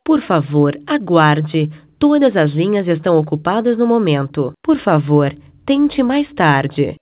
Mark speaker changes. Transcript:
Speaker 1: Por favor, aguarde. Todas as linhas estão ocupadas no momento. Por favor, tente mais tarde.